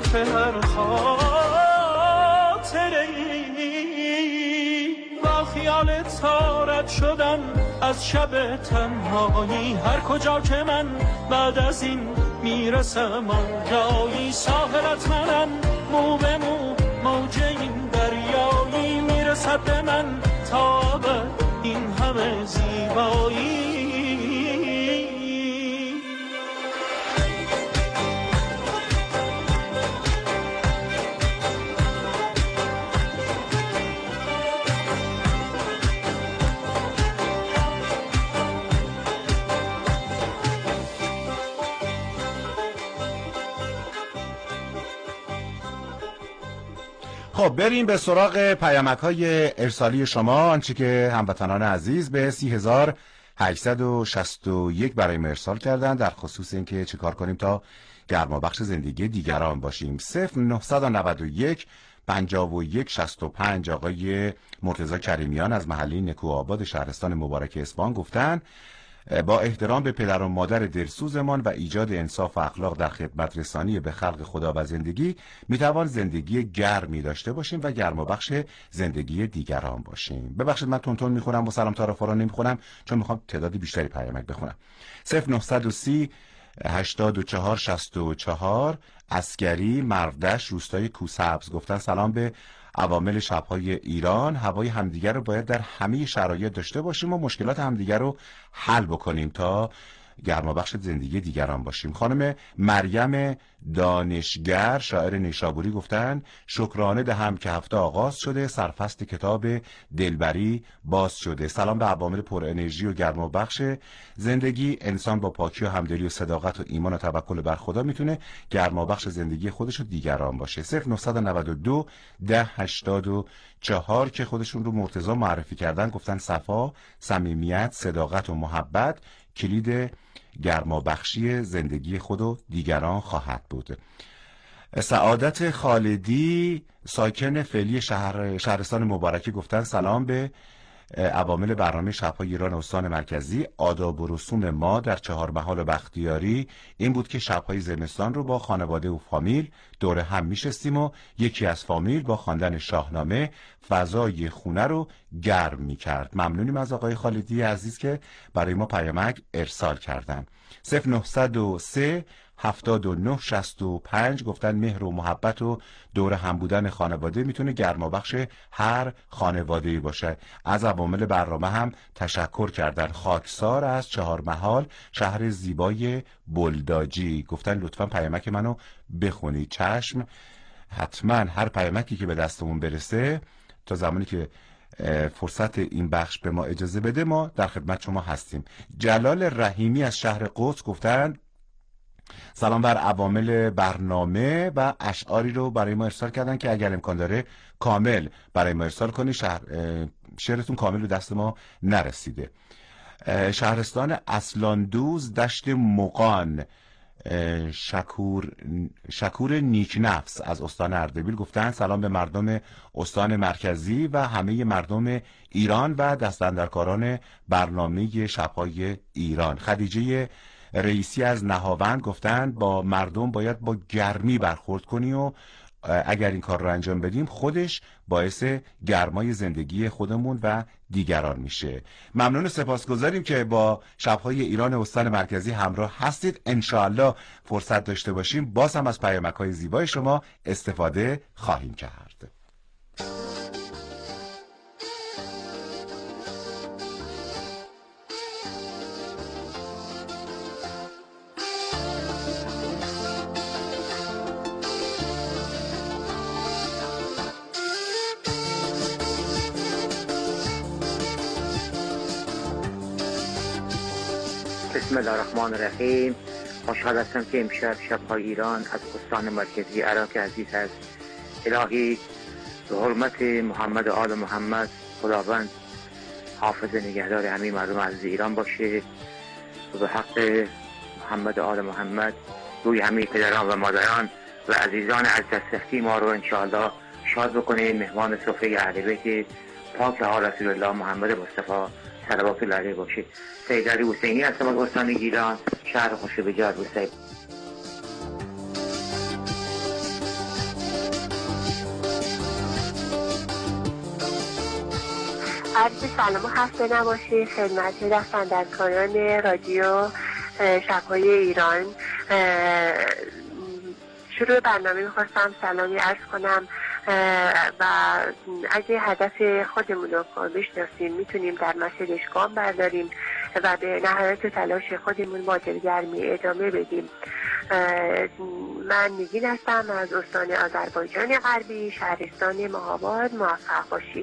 به هر خاطری با خیال تارت شدم از شب تنهایی. هر کجا که من بعد از این میرسم آنجایی، ساحلت منم مو به مو، موج این دریایی میرسد به من تا به این همه زیبایی. خب بریم به سراغ پیامک‌های ارسالی شما. آنچه که هموطنان عزیز به 30861 برای ما ارسال کردن در خصوص اینکه چیکار کنیم تا گرمابخش زندگی دیگران باشیم. 0991 51 65 آقای مرتضی کریمیان از محله نکوآباد شهرستان مبارک اصفهان گفتن با احترام به پدر و مادر دلسوزمان و ایجاد انصاف و اخلاق در خدمت رسانی به خلق خدا و زندگی میتوان زندگی گرمی داشته باشیم و گرمابخش زندگی دیگران باشیم. ببخشید من تونتون میخونم و سلام تعارف رو نمیخونم چون میخوام تعداد بیشتری پیامک بخونم. 0930 84 64 عسگری مردش روستای کوسبز گفتن سلام به عوامل شب‌های ایران. هوای همدیگر رو باید در همه شرایط داشته باشیم و مشکلات همدیگر رو حل بکنیم تا گرمابخش زندگی دیگران باشیم. خانم مریم دانشگر شاعر نیشابوری گفتن شکرانه دهم که هفته آغاز شده، سرفصل کتاب دلبری باز شده. سلام به عوامل پر انرژی و گرمابخش زندگی. انسان با پاکی و همدلی و صداقت و ایمان و توکل بر خدا میتونه گرمابخش زندگی خودش و دیگران باشه. 0992 1084 که خودشون رو مرتضی معرفی کردن گفتن صفا، صمیمیت، صداقت و محبت کلید گرمابخشی زندگی خود و دیگران خواهد بود. سعادت خالدی ساکن فعلی شهرستان مبارکی گفتن سلام به عوامل برنامه شب‌های ایران استان مرکزی. آداب و رسوم ما در چهارمحال بختیاری این بود که شب‌های زمستان رو با خانواده و فامیل دور هم میشستیم و یکی از فامیل با خواندن شاهنامه فضای خونه رو گرم میکرد. ممنونیم از آقای خالدی عزیز که برای ما پیامک ارسال کردن. 0903 7965 گفتن مهر و محبت و دور هم بودن خانواده میتونه گرمابخش هر خانواده‌ای باشه. از عوامل برنامه هم تشکر کردن. خاکسار از چهارمحال شهر زیبای بلداجی گفتن لطفاً پیامک منو بخونید. چشم، حتما هر پیامکی که به دستمون برسه تا زمانی که فرصت این بخش به ما اجازه بده ما در خدمت شما هستیم. جلال رحیمی از شهر قدس گفتن سلام بر عوامل برنامه و اشعاری رو برای ما ارسال کردن که اگر امکان داره کامل برای ما ارسال کنی. شعرتون کامل به دست ما نرسیده. شهرستان اصلاندوز دشت مقان شکور نیکنفس از استان اردبیل گفتن سلام به مردم استان مرکزی و همه مردم ایران و دستاندرکاران برنامه شب‌های ایران. خدیجه رئیسی از نهاوند گفتن با مردم باید با گرمی برخورد کنی و اگر این کار رو انجام بدیم خودش باعث گرمای زندگی خودمون و دیگران میشه. ممنون و سپاسگزاریم که با شب‌های ایران استان مرکزی همراه هستید. انشاءالله فرصت داشته باشیم باز هم از پیامک‌های زیبای شما استفاده خواهیم کرد. بسم الله الرحمن الرحیم. خوشحال هستم که امشب شب‌های ایران از استان مرکزی عراق عزیز است. الهی به حرمت محمد و آل محمد خداوند حافظ نگهدار همه مردم عزیز ایران باشه و به حق محمد و آل محمد روی همه پدران و مادران و عزیزان از دسترسی ما رو انشاءالله شاد بکنه. مهمان سفره اهل بیت پاک آل رسول الله محمد مصطفی صلوات الله علیه باشه. سید علی حسینی هستم از استان گیلان، شهر خوشبجار حسین. عرض سلام و خسته نباشید خدمت دستاندرکاران رادیو شب‌های ایران. شروع برنامه میخواستم سلامی عرض کنم و اگه هدف خودمون رو بشناسیم میتونیم در مسیرش گام برداریم و به نهایت تلاش خودمون با دلگرمی ادامه بدیم. من نگین هستم از استان آذربایجان غربی، شهرستان مهاباد. موفق باشید.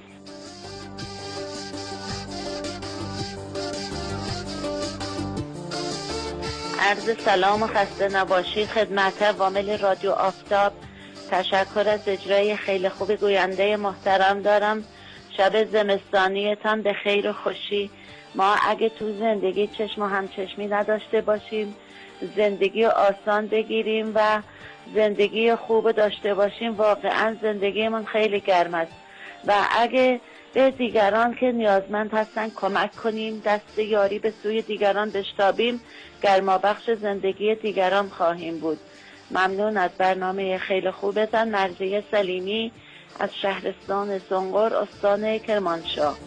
عرض سلام و خسته نباشید خدمت وامل رادیو آفتاب. تشکر از اجرای خیلی خوب گوینده محترم دارم. شب زمستانیتان به خیر و خوشی. ما اگه تو زندگی چشم و همچشمی نداشته باشیم، زندگی آسان بگیریم و زندگی خوب داشته باشیم، واقعا زندگیمون خیلی گرم است و اگه به دیگران که نیازمند هستن کمک کنیم، دست یاری به سوی دیگران بشتابیم، گرمابخش زندگی دیگران خواهیم بود. ممنون از برنامه خیلی خوبتان. مرضیه سلیمی از شهرستان سنقر، استان کرمانشاه.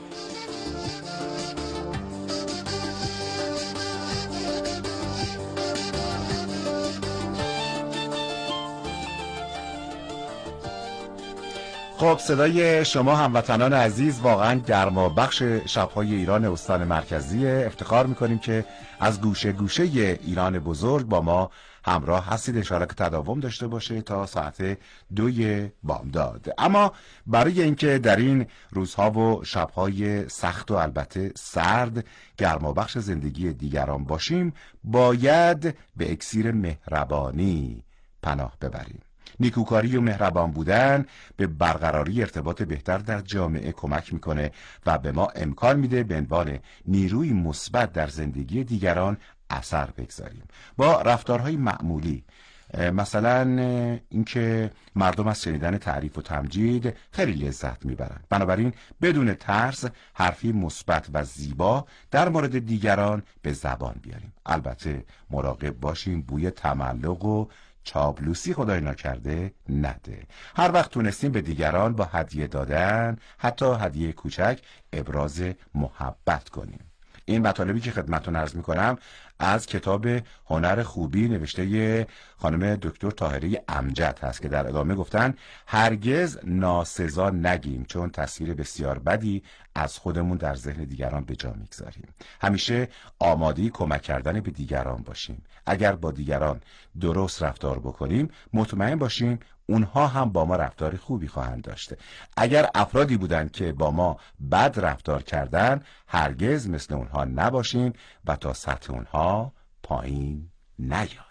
خب صدای شما هموطنان عزیز واقعا گرمابخش شب‌های ایران استان مرکزیه. افتخار میکنیم که از گوشه گوشه ایران بزرگ با ما همراه هستید. انشاءالله که تداوم داشته باشه تا ساعت 2 بامداد. اما برای اینکه در این روزها و شب‌های سخت و البته سرد گرمابخش زندگی دیگران باشیم، باید به اکسیر مهربانی پناه ببریم. نیکوکاری و مهربان بودن به برقراری ارتباط بهتر در جامعه کمک میکنه و به ما امکان میده به عنوان نیروی مثبت در زندگی دیگران اثر بگذاریم. با رفتارهای معمولی، مثلا اینکه مردم از شنیدن تعریف و تمجید خیلی لذت میبرن، بنابراین بدون ترس حرفی مثبت و زیبا در مورد دیگران به زبان بیاریم. البته مراقب باشیم بوی تملق و چاپلوسی خدای نکرده نده. هر وقت تونستیم به دیگران با هدیه دادن، حتی هدیه کوچک، ابراز محبت کنیم. این مطالبی که خدمتتون عرض میکنم از کتاب هنر خوبی نوشته خانم دکتر طاهره امجد هست که در ادامه گفتن هرگز ناسزا نگیم، چون تصویر بسیار بدی از خودمون در ذهن دیگران به جا میگذاریم. همیشه آماده کمک کردن به دیگران باشیم. اگر با دیگران درست رفتار بکنیم، مطمئن باشیم اونها هم با ما رفتار خوبی خواهند داشته. اگر افرادی بودن که با ما بد رفتار کردن، هرگز مثل اونها نباشیم و تا سطح اونها پایین نیاییم.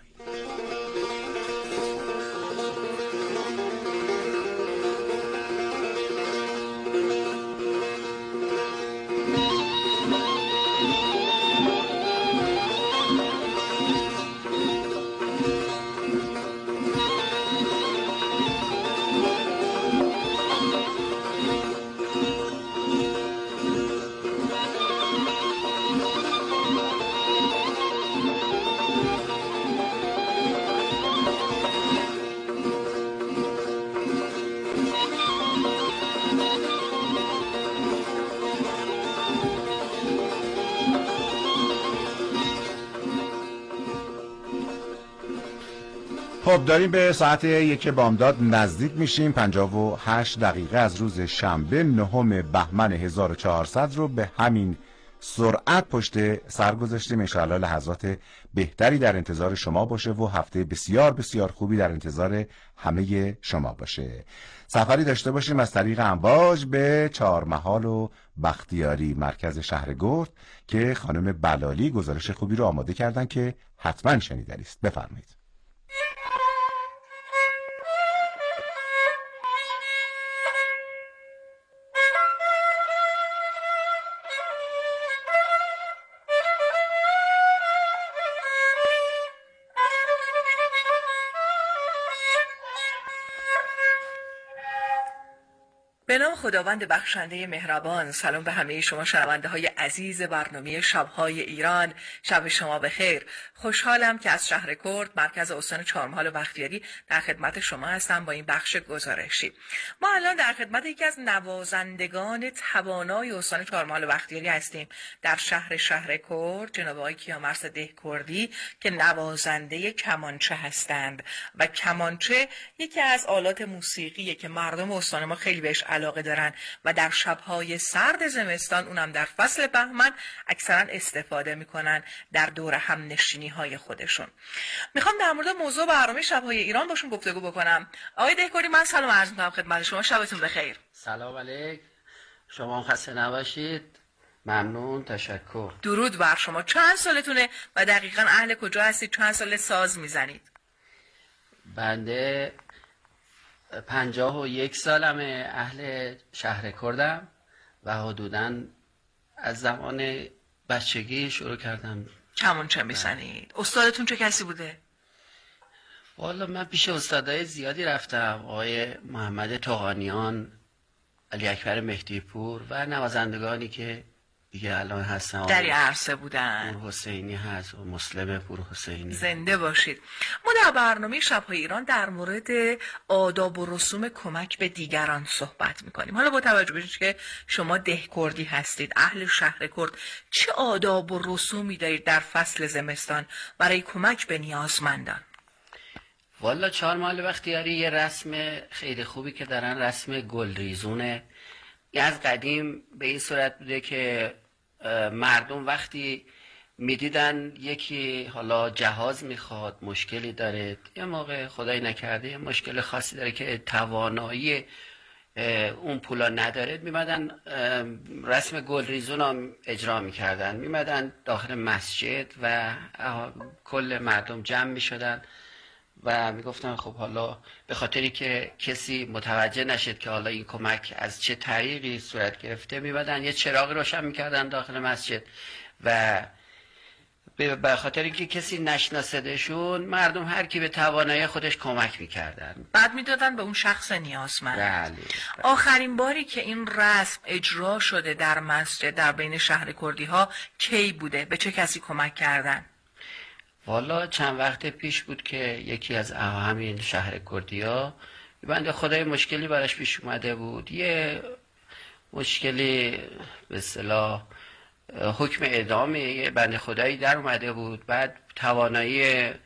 خب داریم به ساعت 1 بامداد نزدیک میشیم. 58 دقیقه از روز شنبه 9 بهمن 1400 رو به همین سرعت پشت سر گذاشتیم. انشاءالله لحظات بهتری در انتظار شما باشه و هفته بسیار بسیار خوبی در انتظار همه شما باشه. سفری داشته باشیم از طریق امواج به چهارمحال و بختیاری، مرکز شهر گرد، که خانم بلالی گزارش خوبی رو آماده کردن که حتما شنیدنی است. بفرمایید. به نام خداوند بخشنده مهربان. سلام به همه شما شنونده های عزیز برنامه شب‌های ایران. شب شما بخیر. خوشحالم که از شهر کرد مرکز استان چهارمحال و بختیاری در خدمت شما هستم با این بخش گزارشی. ما الان در خدمت یکی از نوازندگان توانای استان چهارمحال و بختیاری هستیم در شهر کرد، جناب آقای کیامرث دهکردی که نوازنده کمانچه هستند و کمانچه یکی از آلات موسیقیه که مردم استان ما خیلی بهش علاقه دارن و در شب‌های سرد زمستان، اونم در فصل بهمن، اکثرا استفاده میکنن در دور هم نشینی‌های خودشون. میخوام در مورد موضوع برنامه شب‌های ایران باشون گفتگو بکنم. آقای دهکردی، من سلام عرض می‌کنم خدمت شما. شبتون بخیر. سلام علیک. شما خسته نباشید. ممنون، تشکر. درود بر شما. چند سالتونه و دقیقاً اهل کجا هستید؟ چند سال ساز میزنید؟ بنده 51 سالمه، اهل شهر کردم و حدوداً از زمان بچگی شروع کردم. کمانچه میزنید؟ استادتون چه کسی بوده؟ والا من پیش استادای زیادی رفتم، آقای محمد طغانیان، علی اکبر مهدی پور و نوازندگانی که دیگه الان هستن در این عرصه بودن. پور حسینی هست و مسلم پور حسینی. زنده باشید. ما در برنامه شب‌های ایران در مورد آداب و رسوم کمک به دیگران صحبت میکنیم. حالا با توجه به که شما دهکردی هستید، اهل شهر کرد، چه آداب و رسومی دارید در فصل زمستان برای کمک به نیازمندان؟ والا چهارمحال بختیاری یه رسم خیلی خوبی که دارن، رسم گلریزونه. از قدیم به این صورت بوده که مردم وقتی میدیدن یکی حالا جهاز میخواد، مشکلی داره، یه موقع خدای نکرده یه مشکل خاصی داره که توانایی اون پولا نداره، میمدن رسم گلریزون هم اجرا میکردن، میمدن داخل مسجد و کل مردم جمع میشدن و میگفتن خب حالا به خاطری که کسی متوجه نشد که حالا این کمک از چه طریقی صورت گرفته، میبدن یه چراغ روشن میکردن داخل مسجد و به خاطری که کسی نشناسدشون، مردم هر کی به توانایی خودش کمک میکردن، بعد میدادن به اون شخص نیازمند. بله. آخرین باری که این رسم اجرا شده در مسجد در بین شهر کردی ها کی بوده؟ به چه کسی کمک کردن؟ والا چند وقت پیش بود که یکی از همین شهر کردیا بنده خدای مشکلی براش پیش اومده بود، یه مشکلی به اصطلاح حکم اعدامه، یه بنده خدایی در اومده بود، بعد توانایی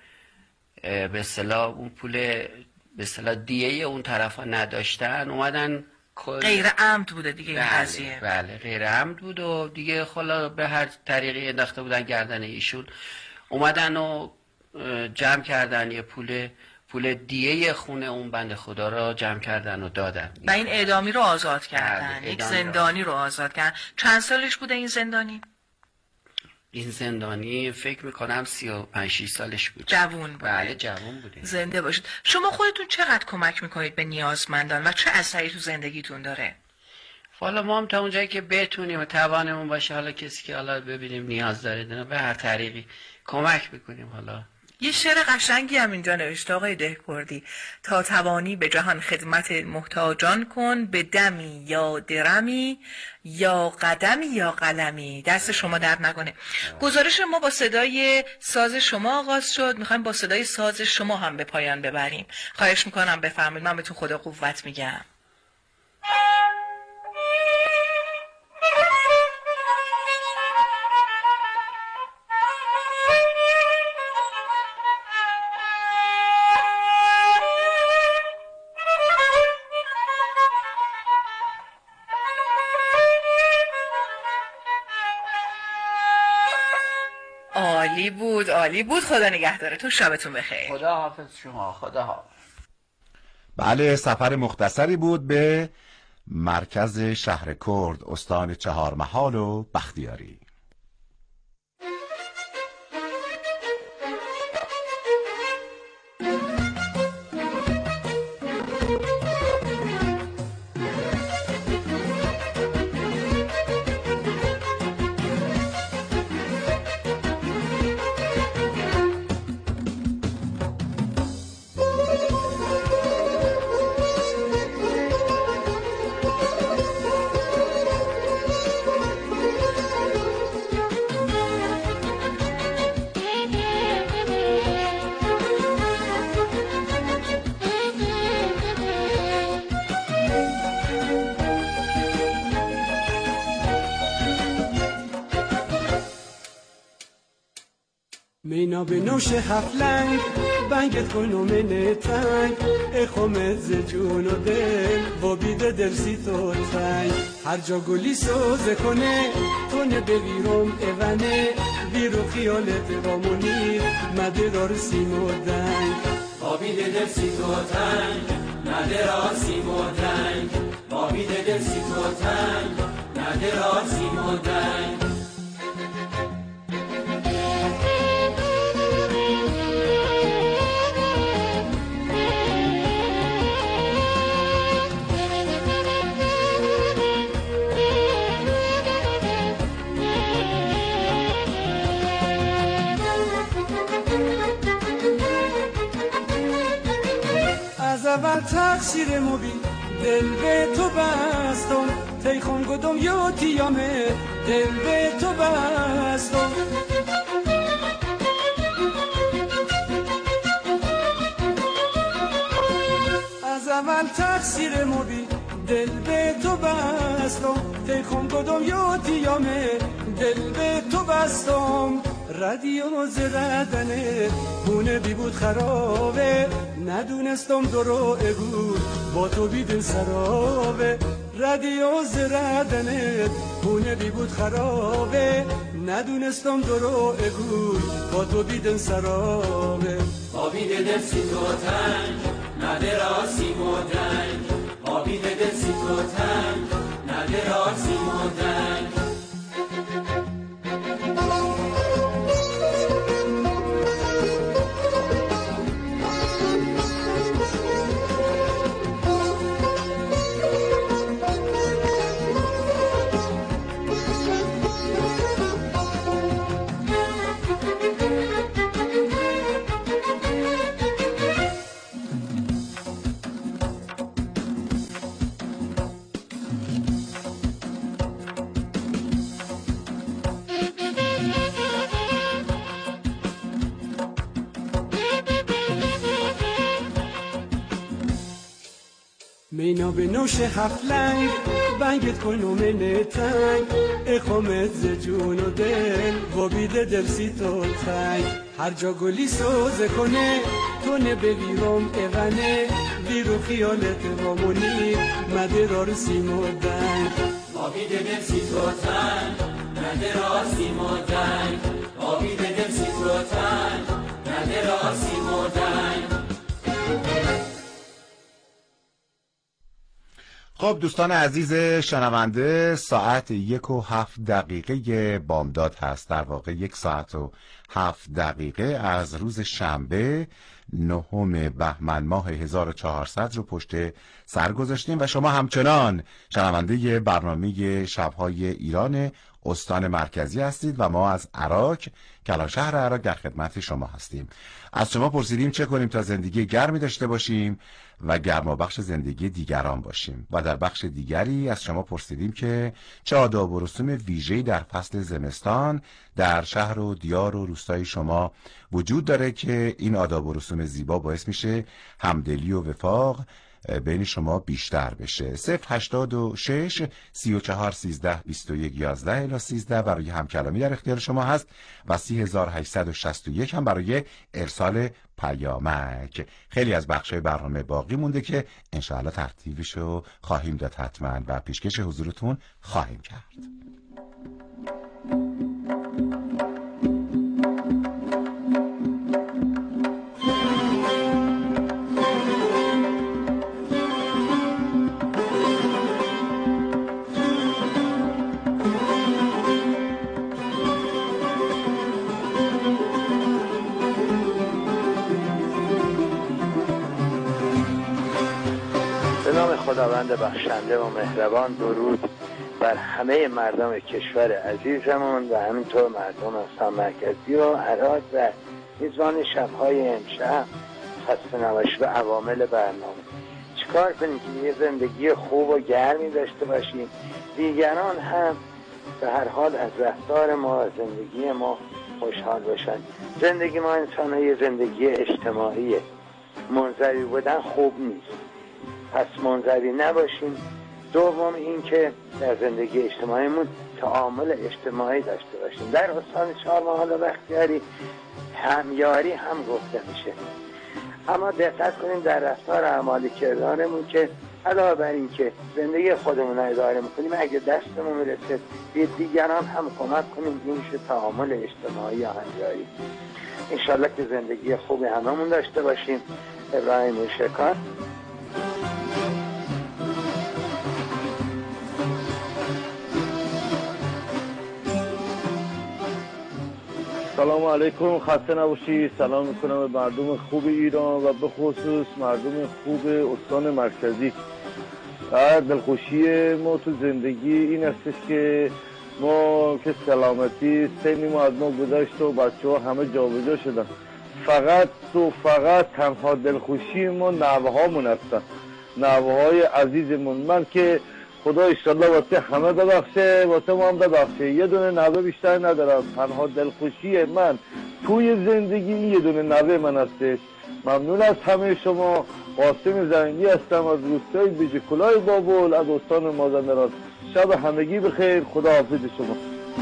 به اصطلاح اون پول به اصطلاح دیه اون طرفا نداشتن، اومدن غیر عمد بوده دیگه این قضیه. بله غیر عمد بود و دیگه خلا به هر طریقی انداخته بودن گردن ایشون، اومدن و جمع کردن یه پول دیه خونه اون بنده خدا را جمع کردن و دادن و این اعدامی رو آزاد کردن. یک زندانی رو آزاد کردن. چند سالش بوده این زندانی؟ این زندانی فکر میکنم 35-6 سالش بود. جوون بود. بله جوون بوده. زنده باشید. شما خودتون چقدر کمک میکنید به نیازمندان و چه اثری تو زندگیتون داره؟ والا ما هم تا اونجایی که بتونیم و توانمون باشه، حالا کسی که حالا ببینیم نیاز داره به هر طریقی کمک میکنیم. حالا یه شعر قشنگی هم اینجا نوشته آقای دهکردی: تا توانی به جهان خدمت محتاجان کن، به دمی یا درمی یا قدمی یا قلمی. دست شما در نکنه. گزارش ما با صدای ساز شما آغاز شد، میخوایم با صدای ساز شما هم به پایان ببریم. خواهش میکنم بفرمایید. من بهتون خدا قوت میگم. عالی بود. خدا نگهدارتون. شبتون بخیر. خدا حافظ شما. خدا حافظ. بله، سفر مختصری بود به مرکز شهر کرد، استان چهارمحال و بختیاری. مینا به نوش هفلنگ بنگت کنومن تنگ اخومت ز جون و دل و بیده درسی تو تنگ هر جا گلی سوزه کنه تونه بگیرم ایونه بیرو خیالت رامونی مده دار سیم و دنگ با بیده درسی تو تنگ نده را سیم و دنگ با بیده درسی تو تنگ نده را سیم و دنگ اول تقصیر مبی دل به تو بستم تیخون گدم یا تیامه دل به تو بستم از اول تقصیر مبی دل به تو بستم تیخون گدم یا تیامه دل به تو بستم رادیو زردنه خونه بی بود خرابه ندونستم درو بود با تو بیدن سرابه رادیو زردنه خونه بی بود خرابه ندونستم درو بود با تو بیدن سرابه با بیده درسی تو تنگ نده را سیم و دنگ با بیده درسی تو تنگ نده را سیم و دنگ مینا به نوش هفلنگ بنگت کنومن تنگ اخومت ز جون و دل و بیده درسی تو تنگ هر جا گلی سوزه کنه تونه بگیرم ایونه بیرو خیالت رامونی مده دار سیم و دنگ با بیده درسی تو تنگ نده را سیم و دنگ با بیده درسی تو تنگ نده را سیم و دنگ خب دوستان عزیز شنونده ساعت 1:07 بامداد هست، در واقع 1:07 از روز شنبه 9 بهمن ماه 1400 رو پشت سر گذاشتیم و شما همچنان شنونده برنامه شب‌های ایران استان مرکزی هستید و ما از عراق کلانشهر عراق در خدمت شما هستیم. از شما پرسیدیم چه کنیم تا زندگی گرمی داشته باشیم و گرمابخش زندگی دیگران باشیم و در بخش دیگری از شما پرسیدیم که چه آداب و رسوم ویژه‌ای در فصل زمستان در شهر و دیار و روستای شما وجود داره که این آداب و رسوم زیبا باعث میشه همدلی و وفاق بین شما بیشتر بشه. 086 34 13 21 11 الی 13 برای همکلامی در اختیار شما هست و 3861 هم برای ارسال پیامک. خیلی از بخشای برنامه باقی مونده که انشاءالله ترتیبشو خواهیم داد حتما و پیشکش حضورتون خواهیم کرد. خداوند بخشنده و مهربان، درود بر همه مردم کشور عزیزمون و همینطور مردم استان مرکزی و عراق و میزبان شب‌های امشب. خسته نباشید و عوامل برنامه. چیکار کنیم که یه زندگی خوب و گرمی داشته باشیم، دیگران هم به هر حال از رفتار ما و زندگی ما خوشحال باشن. زندگی ما انسان یه زندگی اجتماعیه، منزوی بودن خوب نیست، پس منزوی نباشیم. دوم این که در زندگی اجتماعیمون تعامل اجتماعی داشته باشیم. در استان چهارمحال و بختیاری همیاری هم گفته میشه. اما دقت کنیم در رفتار اعمال کردارمون که علاوه بر این که زندگی خودمون رو اداره میکنیم، اگه دستمون میرسه به دیگران هم کمک کنیم، این میشه تعامل اجتماعی یا همیاری. انشالله که زندگی خوبی هممون داشته باشیم. ابراهیم شکار. سلام علیکم، خسته نباشی. سلام میکنم به مردم خوب ایران و به خصوص مردم خوب استان مرکزی. دلخوشی ما تو زندگی این استش که ما که سلامتی سنی ما از ما گذاشت و بچه ها همه جا به جا شدن. فقط تنها دلخوشی ما نوه هامون هستن، نوه های عزیزمون. من که خدا اشتالله واسه همه ببخشه، واسه ما هم ببخشه، یه دونه نوه بیشتر ندارم. تنها دلخوشی من توی زندگی یه دونه نوه من هستش. ممنون از همه شما. قاسم زنگی هستم از روستای بیجکلای بابل از استان مازندران. شب همگی بخیر، خدا حافظ شما.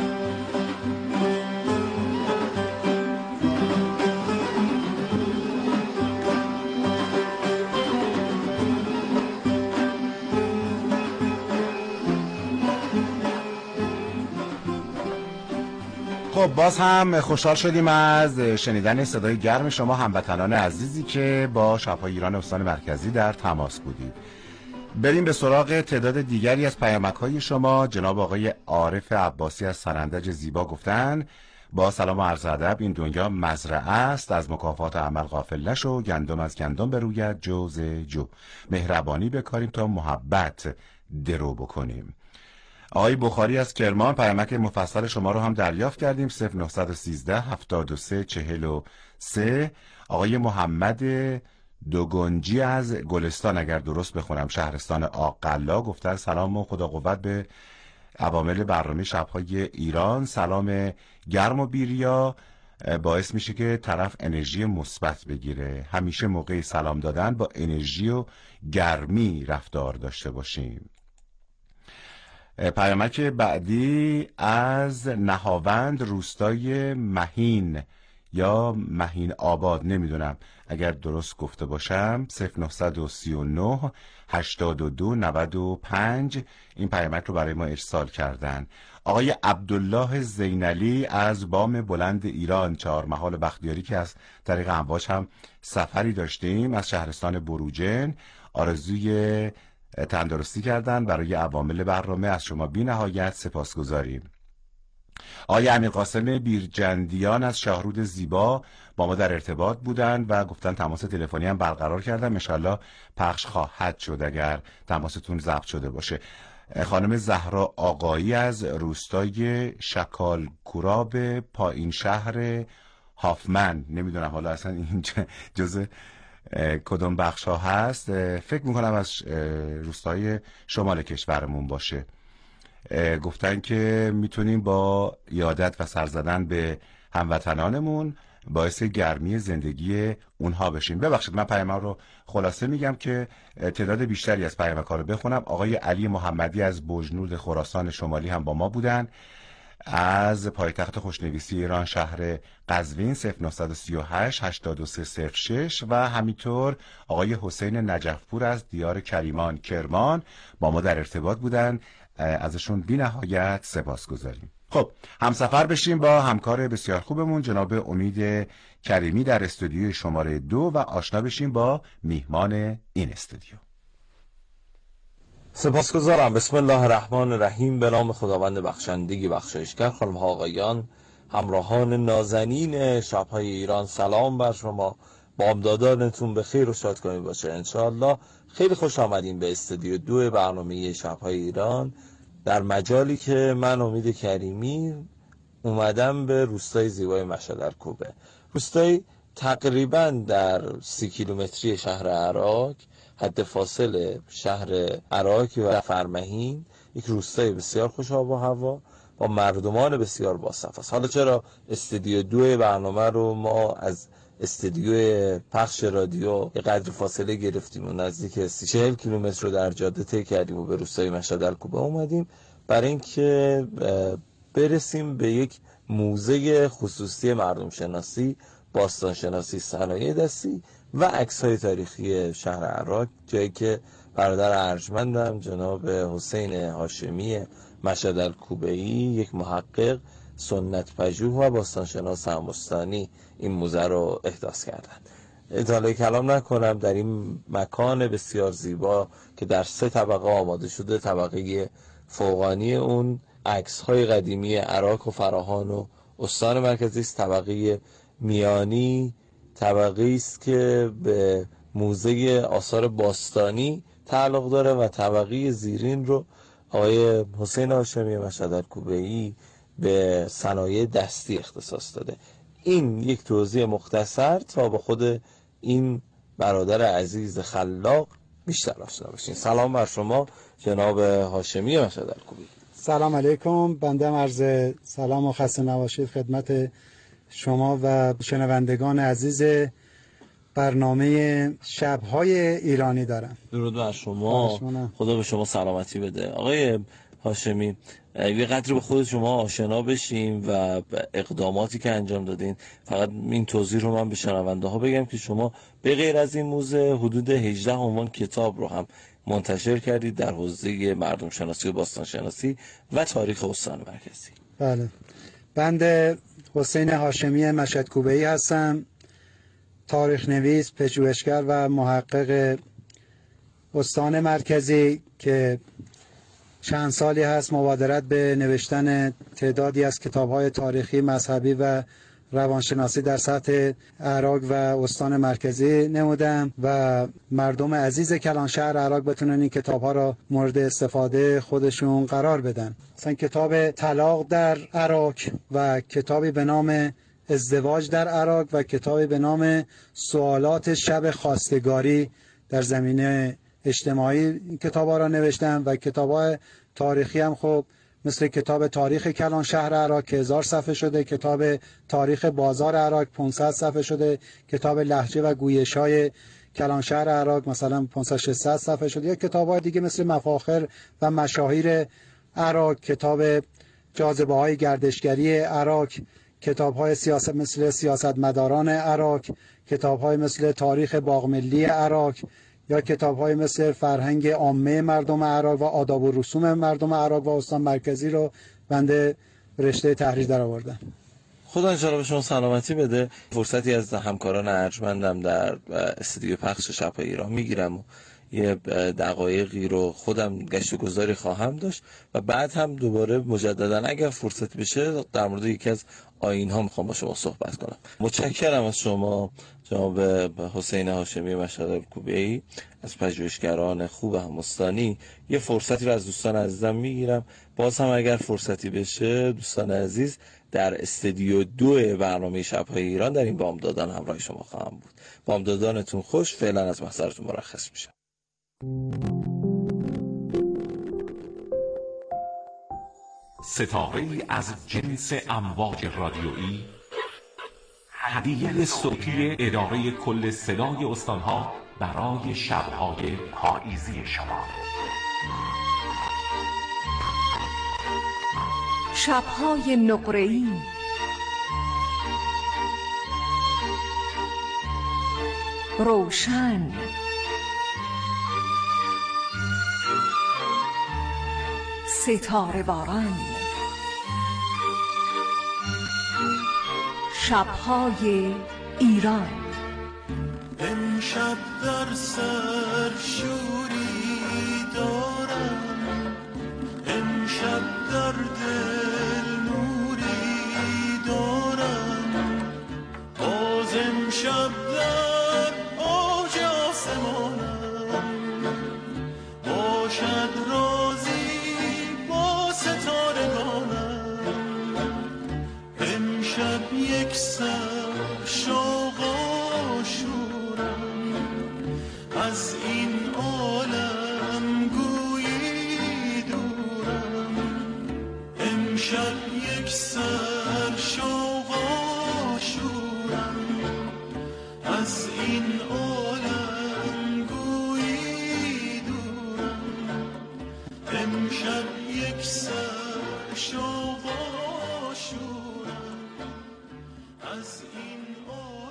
خب باز هم خوشحال شدیم از شنیدن صدای گرم شما هموطنان عزیزی که با شب‌های ایران استان مرکزی در تماس بودید. بریم به سراغ تعداد دیگری از پیامک‌های شما. جناب آقای عارف عباسی از سرندج زیبا گفتن با سلام و عرض ادب، این دنیا مزرعه است، از مکافات عمل غافل نشو، گندم از گندم بروید جو ز جو، مهربانی بکاریم تا محبت درو بکنیم. آقای بخاری از کرمان پیامک مفصل شما رو هم دریافت کردیم. 0913 73 43. آقای محمد دوگنجی از گلستان اگر درست بخونم شهرستان آقلا گفتن سلام و خدا قوت به عوامل برنامه شب‌های ایران. سلام گرم و بیریا باعث میشه که طرف انرژی مثبت بگیره. همیشه موقع سلام دادن با انرژی و گرمی رفتار داشته باشیم. پیامک بعدی از نهاوند روستای مهین یا مهین آباد، نمیدونم اگر درست گفته باشم. 0939 82 95 این پیامک رو برای ما ارسال کردن. آقای عبدالله زینالی از بام بلند ایران چهارمحال بختیاری که از طریق امواج هم سفری داشتیم از شهرستان بروجن آرزوی تندرستی کردن. برای عوامل برنامه از شما بی نهایت سپاسگزاریم. آقای امیر قاسم بیرجندیان از شاهرود زیبا با ما در ارتباط بودن و گفتن تماس تلفنی هم برقرار کردن، انشالله پخش خواهد شد اگر تماستون ضبط شده باشه. خانم زهرا آقایی از روستای شکالکوراب پایین شهر هافمن، نمیدونم حالا اصلا این جزء کدوم بخش ها هست، فکر میکنم از روستای شمال کشورمون باشه. گفتن که میتونیم با یادت و سر زدن به هموطنانمون باعث گرمی زندگی اونها بشیم. ببخشید من پیام رو خلاصه میگم که تعداد بیشتری از پیام‌ها رو بخونم. آقای علی محمدی از بوجنورد خراسان شمالی هم با ما بودن. از پایتخت خوشنویسی ایران شهر قزوین 0938 8306 و همینطور آقای حسین نجفپور از دیار کریمان کرمان با ما در ارتباط بودن، ازشون بی نهایت سپاسگزاریم. خب همسفر بشیم با همکار بسیار خوبمون جناب امید کریمی در استودیوی شماره 2 و آشنا بشیم با میهمان این استودیو. سپاسگزارم. بسم الله الرحمن الرحیم. به نام خداوند بخشندگی بخشایشگر. خانم ها آقایان، همراهان نازنین شب‌های ایران، سلام بر شما. بامدادانتون به خیر و شادکامی باشه انشاءالله. خیلی خوش آمدین به استودیو 2 برنامه شب‌های ایران، در مجالی که من امید کریمی اومدم به روستای زیبای مشهد کوبه. روستای تقریباً در 30 کیلومتری شهر عراق، حد فاصل شهر عراق و فرمهین، یک روستای بسیار خوش آب و هوا با مردمان بسیار باصف است. حالا چرا استودیو 2 برنامه رو ما از استودیو پخش رادیو یه قدر فاصله گرفتیم و نزدیک 40 کیلومتر رو در جاده طی کردیم و به روستای مشهد الکوبه اومدیم برای اینکه برسیم به یک موزه خصوصی مردم شناسی باستانشناسی صنایع دستی و عکس‌های تاریخی شهر عراق، جایی که برادر ارجمندم جناب حسین هاشمی مشهد الکوبه‌ای، یک محقق سنت پژوه و باستانشناس همستانی، این موزه رو احداث کردند. اطاله کلام نکنم، در این مکان بسیار زیبا که در 3 طبقه آماده شده، طبقه فوقانی اون عکس‌های قدیمی عراق و فراهان و استان مرکزی است، طبقه میانی طبقه است که به موزه آثار باستانی تعلق داره و طبقه زیرین رو آقای حسین هاشمی مشهد الکوبه‌ای به صنایع دستی اختصاص داده. این یک توضیح مختصر تا با خود این برادر عزیز خلاق بیشتر آشنا بشین. سلام بر شما جناب هاشمی مشهد الکوبه‌ای. سلام علیکم. بنده عرض سلام و خسته نباشید خدمت شما و شنوندگان عزیز برنامه شب‌های ایرانی دارم. درود بر شما، خدا به شما سلامتی بده. آقای هاشمی، یه قدری به خود شما آشنا بشیم و اقداماتی که انجام دادین. فقط این توضیح رو من به شنونده ها بگم که شما به غیر از این موزه حدود 18 عنوان کتاب رو هم منتشر کردید در حوزه مردم شناسی و باستان شناسی و تاریخ استان مرکزی. بله، بنده حسین هاشمی مشهد کوبه‌ای هستم، تاریخ نویس، پژوهشگر و محقق استان مرکزی که چند سالی هست مبادرت به نوشتن تعدادی از کتاب‌های تاریخی، مذهبی و روانشناسی در سطح عراق و استان مرکزی نمودم و مردم عزیز کلانشهر عراق بتونن این کتاب‌ها را مورد استفاده خودشون قرار بدن. مثلا کتاب طلاق در عراق و کتابی به نام ازدواج در عراق و کتابی به نام سوالات شب خواستگاری در زمینه اجتماعی این کتاب‌ها را نوشتم و کتاب‌های تاریخی هم خب مثل کتاب تاریخ کلانشهر عراق که 1000 صفحه شده، کتاب تاریخ بازار عراق 500 صفحه شده، کتاب لهجه و گویش‌های کلانشهر عراق مثلا 500-600 صفحه شده، یا کتاب‌های دیگه مثل مفاخر و مشاهیر عراق، کتاب جاذبه‌های گردشگری عراق، کتاب‌های سیاست مثل سیاستمداران عراق، کتاب‌های مثل تاریخ باغ ملی عراق، یا کتاب‌های مثل فرهنگ عامه مردم عراق و آداب و رسوم مردم عراق و استان مرکزی رو بنده رشته تحریر در آوردم. خدا انشاءالله به شما سلامتی بده. فرصتی از همکاران ارجمندم در استودیو پخش شب‌های ایران میگیرم و یه دقایقی رو خودم گشت و گذاری خواهم داشت و بعد هم دوباره مجددا اگر فرصت بشه در مورد یکی از آیین‌ها میخوام با شما صحبت کنم. متشکرم از شما جناب حسین هاشمی مشهد الکوبه‌ای، از پژوهشگران خوب همستانی. یه فرصتی رو از دوستان عزیزم میگیرم، باز هم اگر فرصتی بشه دوستان عزیز در استودیو 2 برنامه شب‌های ایران در این بامدادان همراه شما خواهم بود. بامدادانتون خوش. فعلا از محضرتون مرخص میشم. ستاره‌ای از جنس امواج رادیویی، هدیه صوتی اداره کل صدای استانها برای شب‌های پاییزی شما. شب‌های نقره‌ای، روشن، ستاره باران، شب‌های ایران. امشب در سر شوری دارم، امشب در دل نوری دارم، باز امشب در اوج آسمانم، باشد رازی با ستارگانم، امشب یک سر شوق و شورم، از این عالم گویی دورم، امشب یک سر شوق و شورم، از این عالم گویی دورم، امشب یک سر شوق و شورم، از این عالم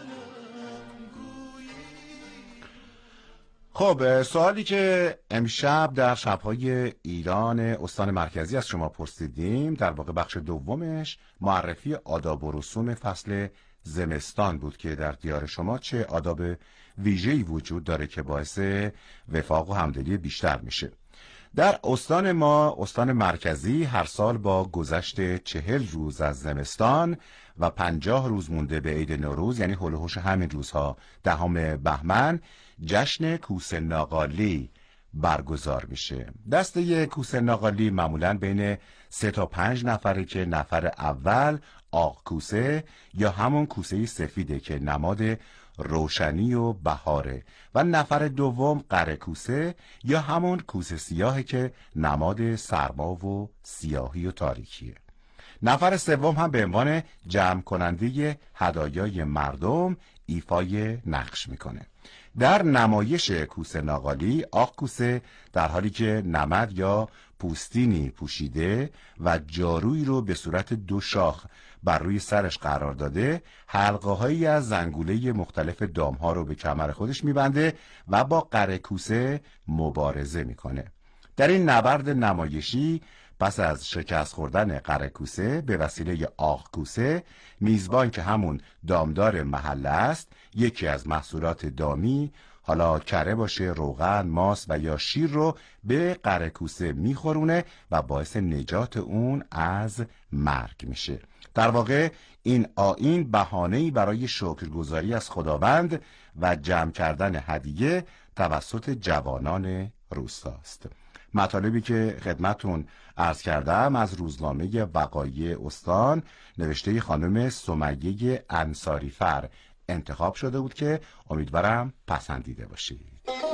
خب سوالی که امشب در شب‌های ایران استان مرکزی از شما پرسیدیم، در واقع بخش دومش معرفی آداب و رسوم فصل زمستان بود که در دیار شما چه آداب ویژه‌ای وجود داره که باعث وفاق و همدلی بیشتر میشه. در استان ما، استان مرکزی، هر سال با گذشت 40 روز از زمستان و 50 روز مونده به عید نوروز، یعنی هول و هوش همین روزها 10 بهمن، جشن کوسه ناقالی برگزار میشه. دسته کوسه ناقالی معمولاً بین 3 تا 5 نفره که نفر اول آق کوسه یا همون کوسه سفیده که نماد روشنی و بهاره و نفر دوم قره کوسه یا همون کوسه سیاهه که نماد سرما و سیاهی و تاریکیه. نفر سوم هم به عنوان جمع کننده هدایای مردم ایفای نقش میکنه. در نمایش کوسه ناقالی، آق کوسه در حالی که نمد یا پوستینی پوشیده و جارویی رو به صورت 2 شاخ بر روی سرش قرار داده، حلقه هایی از زنگوله مختلف دامها رو به کمر خودش میبنده و با قره کوسه مبارزه میکنه. در این نبرد نمایشی پس از شکست خوردن قره کوسه به وسیله آق کوسه، میزبان که همون دامدار محله است، یکی از محصولات دامی، حالا کره باشه، روغن، ماست و یا شیر رو به قره کوسه میخورونه و باعث نجات اون از مرگ میشه. در واقع این آیین بهانه‌ای برای شکرگزاری از خداوند و جمع کردن هدیه توسط جوانان روستاست. مطالبی که خدمتون عرض کردم از روزنامه وقایع استان نوشته خانم سمیه انصاریفر انتخاب شده بود که امیدوارم پسندیده باشید.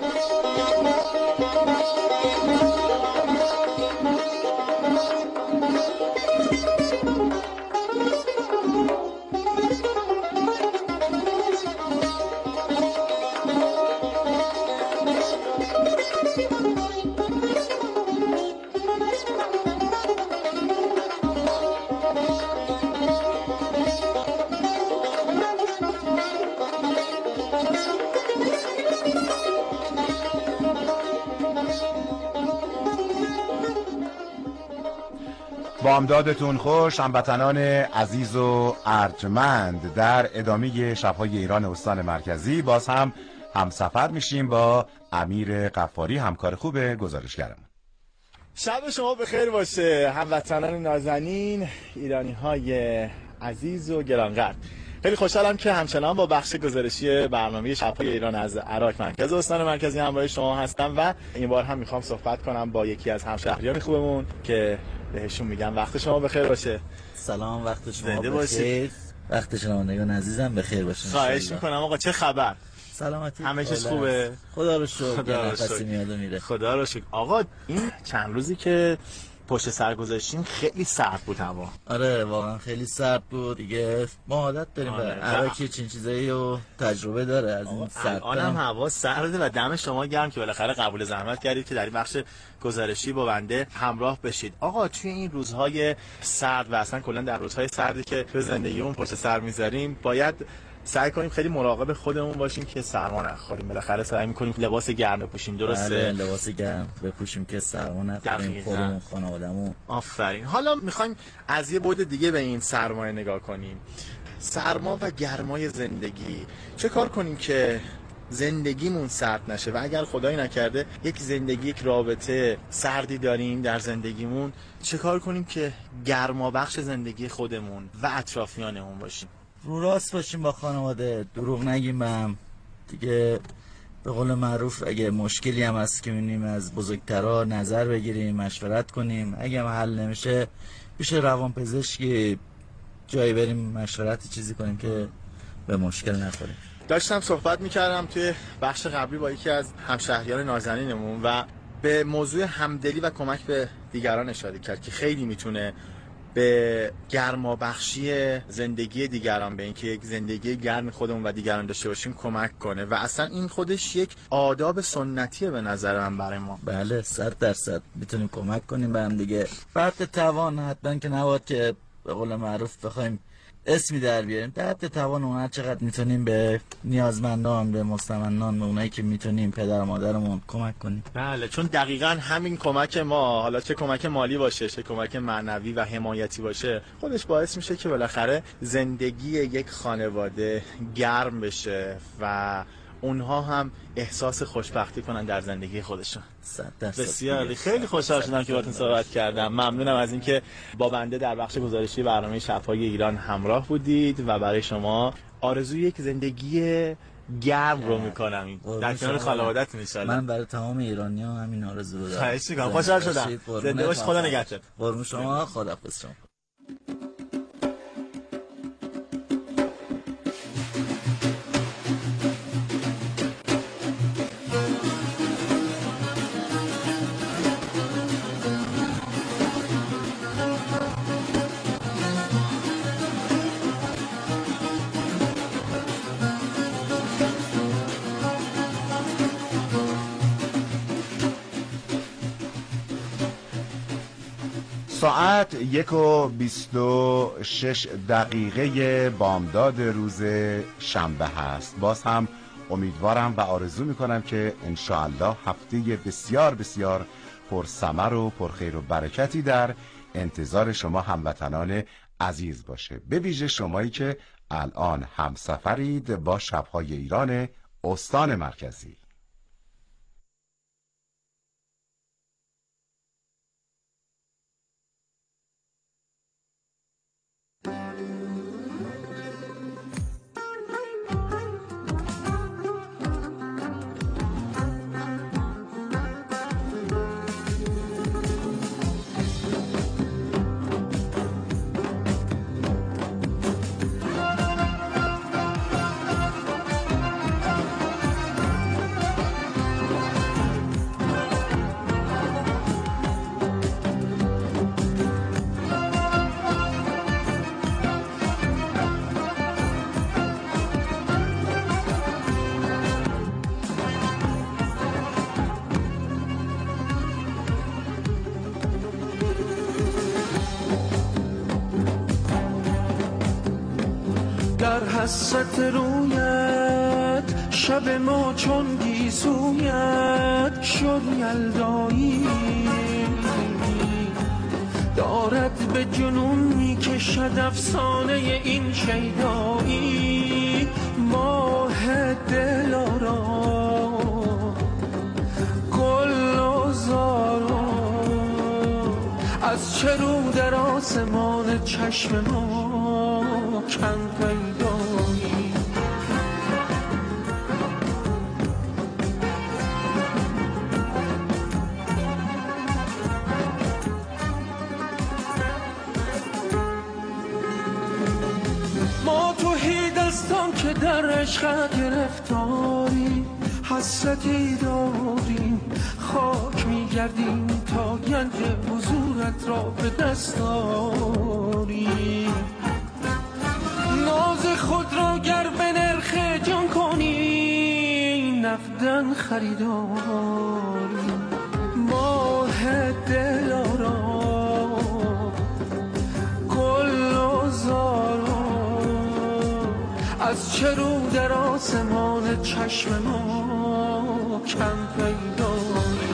بامدادتون خوش هموطنان عزیز و ارجمند. در ادامه شب‌های ایران استان مرکزی باز هم همسفر میشیم با امیر غفاری، همکار خوب گزارشگرمون. شب شما بخیر باشه هموطنان نازنین، ایرانی‌های عزیز و گرانقدر. خیلی خوشحالم که همچنان با بخش گزارشی برنامه شب‌های ایران از عراق مرکز استان مرکزی همراه شما هستم و این بار هم میخوام صحبت کنم با یکی از همشهریان خوبمون که بهشون میگم وقت شما بخیر باشه. سلام، وقت شما بخیر. وقت شنوندگان عزیزم بخیر باشه. خواهش میکنم. آقا چه خبر؟ سلامتی، همه چیز خوبه؟ خدا رو شکر. نفسی میاد و میره. خدا رو شکر. آقا این چند روزی که پشت سر گذاشتیم خیلی سرد بود هوا. آره واقعا خیلی سرد بود دیگه. ما عادت داریم به عراق چین چیزایی و تجربه داره از این سرد. الانم هوا سرده و دم شما گرم که بالاخره قبول زحمت کردید که در این بخش گزارشی با بنده همراه بشید. آقا توی این روزهای سرد و اصلا کلا در روزهای سردی که به زندگیمون پشت سر میذاریم باید سعی کنیم خیلی مراقب خودمون باشیم که سرما نخوریم. بالاخره سعی می‌کنیم لباس گرم بپوشیم، درسته؟ بله، لباس گرم بپوشیم که سرما نخوریم، خودمون، خانواده‌مون. آفرین. حالا می‌خوایم از یه بعد دیگه به این سرما نگاه کنیم. سرما و گرمای زندگی. چه کار کنیم که زندگیمون سرد نشه و اگر خدایی نکرده یک زندگی، یک رابطه سردی داریم در زندگیمون، چه کار کنیم که گرما بخش زندگی خودمون و اطرافیانمون باشیم؟ رو راست باشیم با خانواده، دروغ نگیم به هم دیگه. به قول معروف اگه مشکلی هم هست که می‌بینیم از بزرگترها نظر بگیریم، مشورت کنیم. اگه هم حل نمیشه پیش روانپزشکی جایی بریم مشورت چیزی کنیم که به مشکل نخوریم. داشتم صحبت میکردم توی بخش قبلی با یکی از همشهریان نازنینمون و به موضوع همدلی و کمک به دیگران اشاره کرد که خیلی میتونه به گرمابخشی زندگی دیگران، به اینکه یک زندگی گرم خودمون و دیگران داشته باشیم کمک کنه و اصلا این خودش یک آداب سنتیه به نظر من برای ما. بله 100% میتونیم کمک کنیم به هم دیگه. فرد توان حتما که نباید که به قول معروف بخوایم اسمی در بیاریم. در حد توان اون هر چقدر میتونیم به نیازمندان، به مستمندان، به اونایی که میتونیم پدر و مادرمون کمک کنیم. بله، چون دقیقاً همین کمک ما، حالا چه کمک مالی باشه، چه کمک معنوی و حمایتی باشه، خودش باعث میشه که بالاخره زندگی یک خانواده گرم بشه و اونها هم احساس خوشبختی کنن در زندگی خودشون. بسیار خیلی خوشحال شدم که باهاتون صحبت کردم. ممنونم از اینکه با بنده در بخش گزارشی برنامه شب‌های ایران همراه بودید و برای شما آرزوی یک زندگی گرم رو میکنم در کنار خانواده‌تون ان شاءالله. من برای تمام ایرانی‌ها همین آرزو رو دارم. خواهش می‌کنم. خوشحال شدم. زنده باش. خدا نگهدار. قربون شما. خداحافظ شما. ساعت 1:26 بامداد روز شنبه هست. باز هم امیدوارم و آرزو میکنم که انشاءالله هفته بسیار بسیار پرثمر و پرخیر و برکتی در انتظار شما هموطنان عزیز باشه، به ویژه شمایی که الان همسفرید با شب‌های ایران استان مرکزی. در حسرت رویت شب ما چون گیسویت شد یلدایی، دارد به جنون میکشد افسانه این شیدایی. ماه دلارا گل و زارا از چه رو در آسمان چشم ما کن پیدایی. ما توحید دستان که در عشق گرفتاری، حسرتی داریم خاک میگردیم تا گنج حضورت را به دست آری. ناز خود را گر به نرخ جان کنی نقدن خریداری. ماه دلارا گل و زارا از چه رو در آسمان چشم ما کم پیدایی.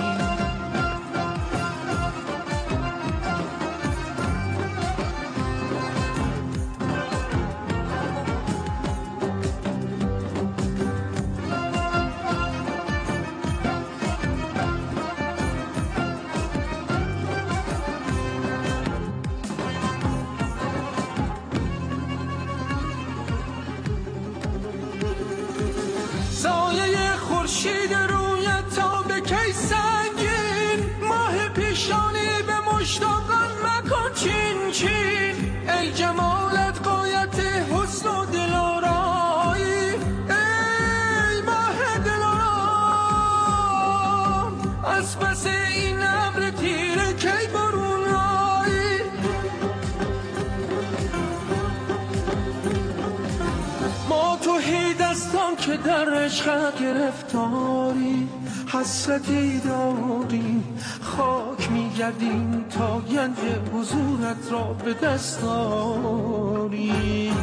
سایه خورشید رویت تا به کی سنگین، ماه پیشانی به مشتاقان مکن چین چین. ای جمالت غایت حسن و دلارایی، ای ماه دلارام از پس این ابر تیره کی برون آیی. ما توحید دستان که در عشق گرفتاری، حسرتی داریم خاک میگردیم برگردیم تا گنج حضورت را به دست آریم.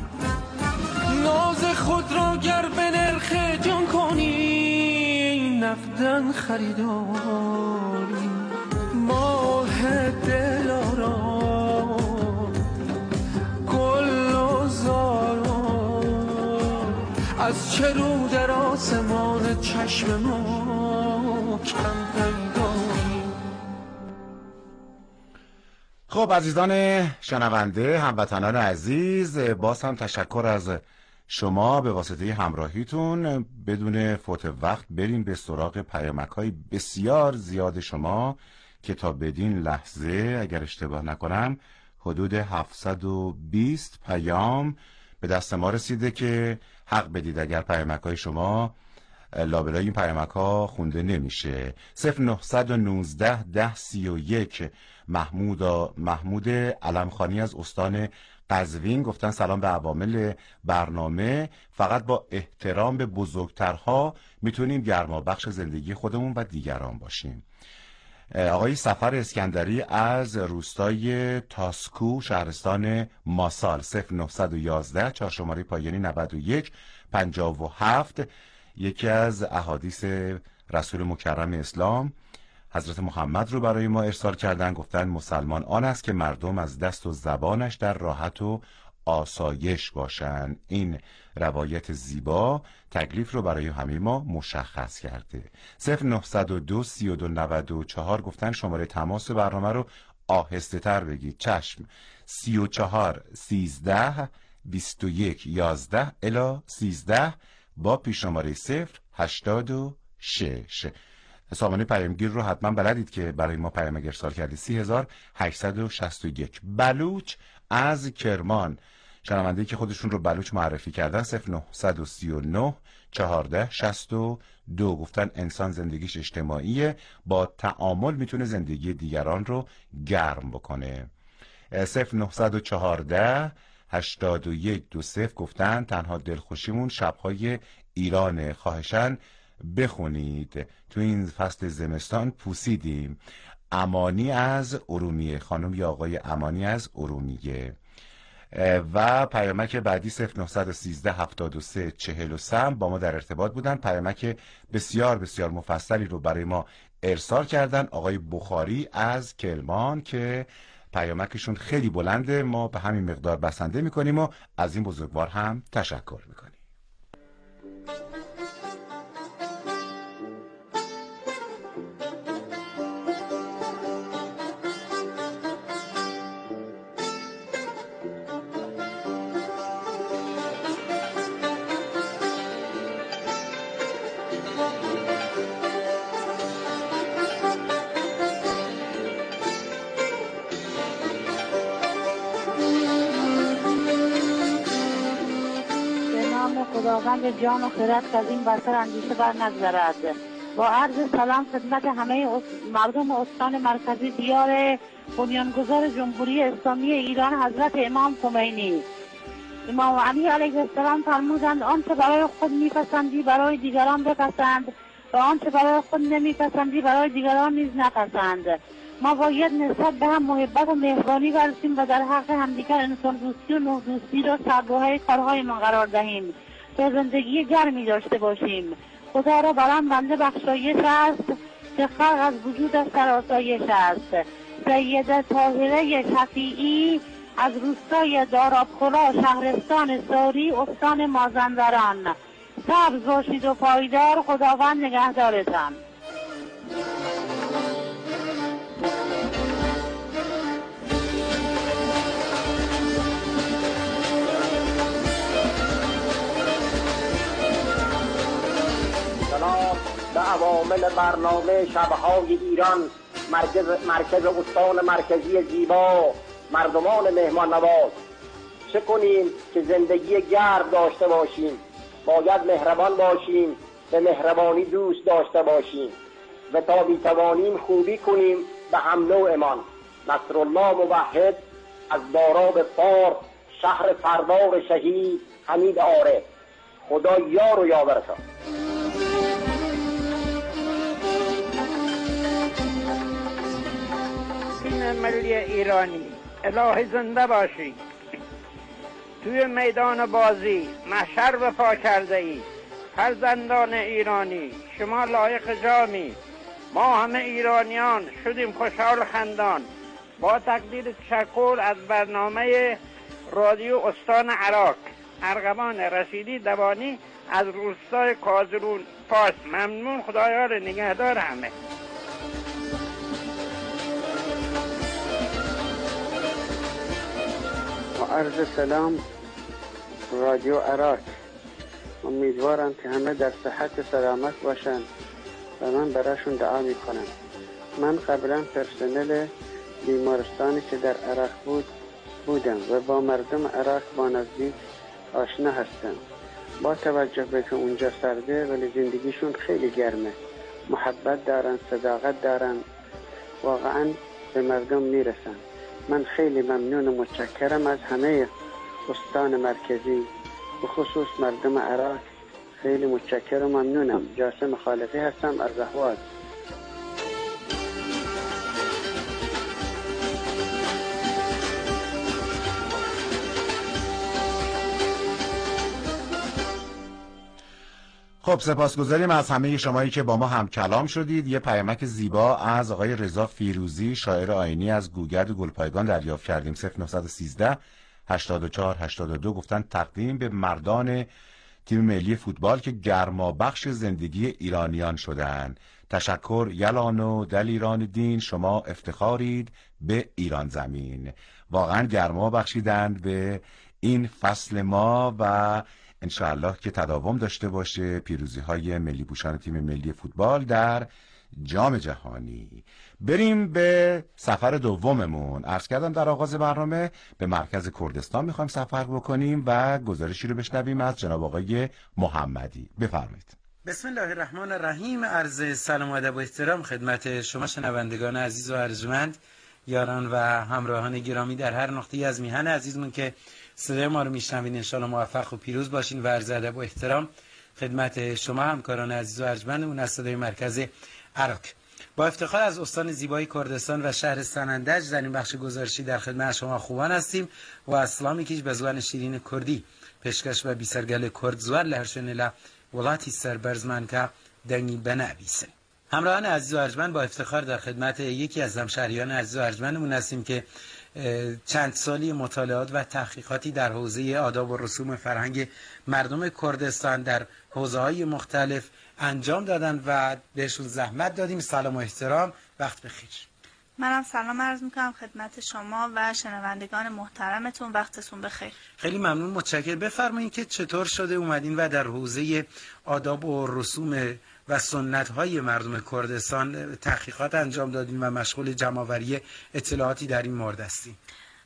ناز خود را گر به نرخ جان کنی نقدن خریداری. ماه دلارا گل و زارا از چه رو در آسمان چشم ما کم پیدایی. خب عزیزان شنونده، هموطنان عزیز، باز هم تشکر از شما به واسطه همراهیتون. بدون فوت وقت بریم به سراغ پیامک‌های بسیار زیاد شما که تا بدین لحظه اگر اشتباه نکنم حدود 720 پیام به دست ما رسیده که حق بدید اگر پیامک‌های شما لابلای این پیامک‌ها خونده نمیشه. 0919 1031 محمود علمخانی از استان قزوین گفتن سلام به عوامل برنامه. فقط با احترام به بزرگترها میتونیم گرمابخش زندگی خودمون و دیگران باشیم. آقای سفر اسکندری از روستای تاسکو شهرستان ماسال 0911 4 شماره پایانی 91 57 یکی از احادیث رسول مکرم اسلام حضرت محمد رو برای ما ارسال کردن. گفتن مسلمان آن است که مردم از دست و زبانش در راحت و آسایش باشن. این روایت زیبا تکلیف رو برای همه ما مشخص کرده. 0902 3294 گفتن شماره تماس برنامه رو آهسته تر بگید. چشم. 34 13 21 11 الی 13 با پیش شماره 086. سامانه پیامگیر رو حتما بلدید که برای ما پیام ارسال کردید. 3861. بلوچ از کرمان شنونده‌ای که خودشون رو بلوچ معرفی کردن 0939 14 62 گفتن انسان زندگیش اجتماعیه، با تعامل میتونه زندگی دیگران رو گرم بکنه. 0914 8120 گفتن تنها دلخوشیمون شبهای ایرانه، خواهشاً بخونید، تو این فصل زمستان پوسیدیم. امانی از ارومیه، خانم یا آقای امانی از ارومیه. و پیامک بعدی 0913 73 43 با ما در ارتباط بودن، پیامک بسیار بسیار مفصلی رو برای ما ارسال کردن. آقای بخاری از کرمان که پیامکشون خیلی بلنده، ما به همین مقدار بسنده میکنیم و از این بزرگوار هم تشکر میکنیم. خداوند جان و خرد که از این بسر اندیشه بر نگذرد. با عرض سلام خدمت همه مردم استان مرکزی دیار بنیانگذار جمهوری اسلامی ایران حضرت امام خمینی. امام علی علیه السلام فرمودند آنچه برای خود میپسندی برای دیگران بپسند و آنچه برای خود نمیپسندی برای دیگران نیز نپسند. ما باید نسبت به هم محبت و مهربانی ورزیم و در حق همدیگر انسان دوستی و نوع دوستی را سرگوهای کارهایمان قرار دهیم تا زندگی گرمی داشته باشیم. خدا را برام بنده بخشایش است که خلق از وجودش در آسایش است. سیده طاهره شفیعی از روستای دارابخلا شهرستان ساری استان مازندران. سبز باشید و پایدار، خداوند نگهدارتان. سلام به عوامل برنامه شبهای ایران، مرکز استان مرکزی زیبا، مردمان مهمان نواز. چه کنیم که زندگی گرم داشته باشیم؟ باید مهربان باشیم، به مهربانی دوست داشته باشیم و تا بیتوانیم خوبی کنیم به هم نوعمان. نصرالله موحد از داراب فار، شهر سردار شهید حمید عارف. خدا یار و یاورتان. ملی ایرانی، الهی زنده باشی. توی میدان بازی محشر به پا کرده ای. فرزندان ایرانی شما لایق جامی. ما همه ایرانیان شدیم خوشحال خندان. با تقدیر تشکر از برنامه رادیو استان عراق، ارغوان رشیدی دوانی از روستای کازرون فارس. ممنون، خدایار نگهدار همه. عرض سلام رادیو عراق. امیدوارم که همه در صحت و سلامت باشن و من براشون دعا میکنم. من قبلا پرسنل بیمارستانی که در عراق بودم و با مردم عراق با نزدیک آشنا هستم. با توجه به که اونجا سرده ولی زندگیشون خیلی گرمه، محبت دارن، صداقت دارن، واقعا به مردم میرسن. من خیلی ممنون و متشکرم از همه استان مرکزی، به خصوص مردم عراق. خیلی متشکرم و ممنونم. جاسم خالقی هستم از اهواز. خب سپاسگزاریم از همه شمایی که با ما هم کلام شدید. یه پیامک زیبا از آقای رضا فیروزی شاعر آیینی از گوگرد گلپایگان دریافت کردیم. 0913 84 82 گفتن تقدیم به مردان تیم ملی فوتبال که گرمابخش زندگی ایرانیان شدن. تشکر یلان و دل ایران دین، شما افتخارید به ایران زمین. واقعا گرما بخشیدند به این فصل ما و انشاءالله که تداوم داشته باشه پیروزی های ملی پوشان تیم ملی فوتبال در جام جهانی. بریم به سفر دوممون. عرض کردم در آغاز برنامه به مرکز کردستان میخوایم سفر بکنیم و گزارشی رو بشنویم از جناب آقای محمدی. بفرمایید. بسم الله الرحمن الرحیم. عرض سلام و ادب و احترام خدمت شما شنوندگان عزیز و ارجمند، یاران و همراهان گرامی در هر نقطه‌ای از میهن عزیزمون که صدای ما رو میشنوین. انشالله موفق و پیروز باشین و عرض ادب و احترام خدمت شما همکاران عزیز و ارجمندمون از صدای مرکز عراق. با افتخار از استان زیبای کردستان و شهر سنندج در این بخش گزارشی در خدمت شما خوبان هستیم و اسلامی کیش به زبان شیرین کردی پیشکش و بیسرگل کرد زوار لهرشنلا ولاتی سربرزمن که دنگی بنویسن. همراهان عزیز و ارجمند، با افتخار در خدمت یکی از همشهریان عزیز و ارجمندمون هستیم که چند سالی مطالعات و تحقیقاتی در حوزه آداب و رسوم فرهنگ مردم کردستان در حوزه‌های مختلف انجام دادن و بهشون زحمت دادیم. سلام و احترام، وقت بخیر. منم سلام عرض میکنم خدمت شما و شنوندگان محترمتون، وقتتون بخیر. خیلی ممنون، متشکرم. بفرمایید که چطور شده اومدین و در حوزه آداب و رسوم و سنت‌های مردم کردستان تحقیقات انجام دادیم و مشغول جمع‌آوری اطلاعاتی در این مورد هستیم.